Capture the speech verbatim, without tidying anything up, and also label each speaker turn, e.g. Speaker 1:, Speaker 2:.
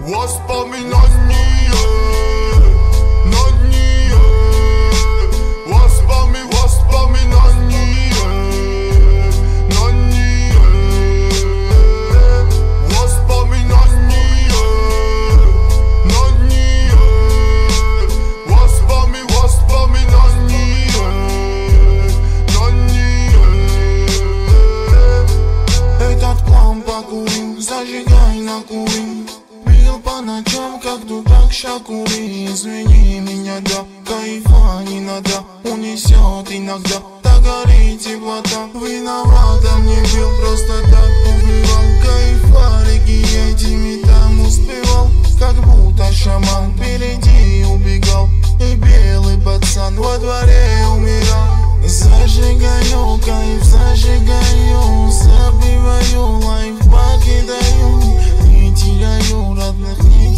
Speaker 1: Воспоминания, на нее. Воспоми, воспоминания, на нее. Воспоминания, на нее. Воспоми, воспоминания, на нее.
Speaker 2: Этот план покурим, зажигай на курим. Пил по ночам, как дурак шакури. Извини меня, да, кайфа не надо. Унесет иногда, так горит теплота. Виновата, не бил, просто так убивал. Кайфарики этими там успевал. Как будто шаман впереди убегал. И белый пацан во дворе умирал. Зажигаю, кайф зажигаю. Забиваю, лайф покидаю. Не теряю родных, не